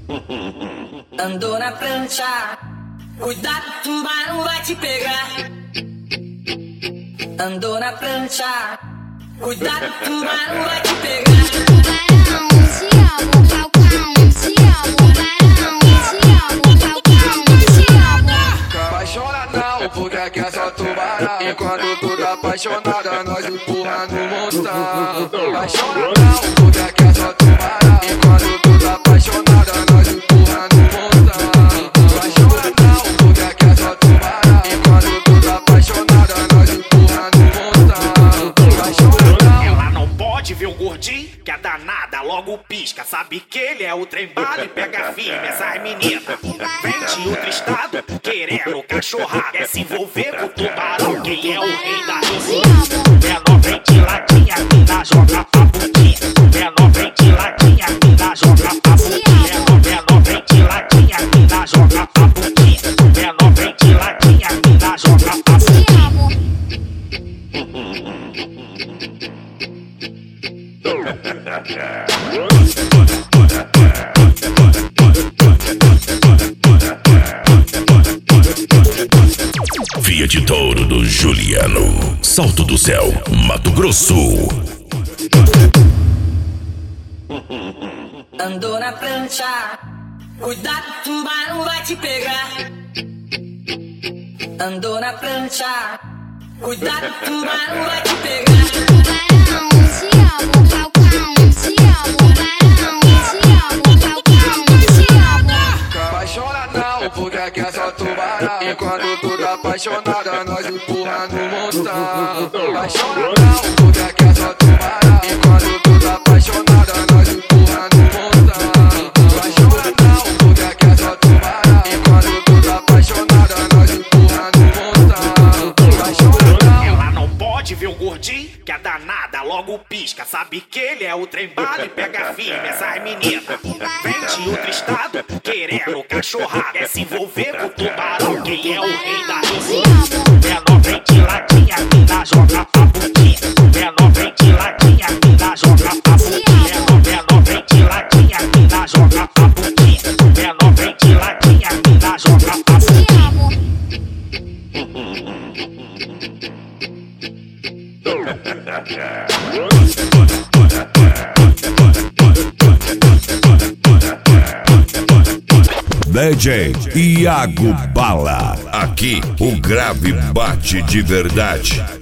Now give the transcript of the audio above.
Andou na prancha, cuidado, o tubarão vai te pegar. Andou na prancha, cuidado, o tubarão vai te pegar. Tubarão, te amo, falcão, te amo, tubarão, te amo, falcão, te amo. Apaixona não, porque aqui é só tubarão. E quando tu tá apaixonada, nós empurra no montão. Apaixona não, porque aqui é só tubarão. E quando tu tá apaixonada, nós empurra no montão. Apaixona não, porque aqui é só tubarão. E quando tu tá apaixonada, nós empurra no montão. Apaixona não. Ela não pode ver o gordinho, que é danada, logo pisca. Sabe que ele é o trem bala e pega firme essas meninas. Vem de outro estado, querendo cachorrada. É se envolver com o tubarão, quem é o rei da risada. Menor vem de latinha, mina joga pra putinha. Menor vem de latinha, mina joga pra putinha. Menor vem de latinha, mina joga pra putinha. Menor vem de latinha, mina joga pra putinha. Te amo. Via de Touro do Juliano, Salto do Céu, Mato Grosso. Andou na prancha, cuidado, o tubarão vai te pegar. Andou na prancha, cuidado, o tubarão vai te pegar. Tubarão, te amo, falcão, te amo, tubarão, te amo, falcão, te amo. Apaixona não, porque aqui é só tubarão. E quando tu tá apaixonada, nós empurra no montão. Apaixona não, porque aqui é só tubarão. E quando tu tá apaixonada, nós empurra no montão. Apaixona não, porque aqui é só tubarão. E quando tu tá apaixonada, nós empurra no montão. Apaixona não. Ela não pode ver o gordinho, que é danada, logo pisca. Sabe que ele é o trem bala e pega firme essas meninas. Vem de outro estado, querendo cachorrada. É se envolver com o tubarão, quem é o rei da risada. Menor vem de latinha, mina joga pra putinha. Menor vem de latinha, mina joga pra putinha. Menor vem de latinha, mina joga pra putinha. Menor vem de latinha, mina joga pra putinha. Te amo. DJ Iago Bala. Aqui o grave bate de verdade.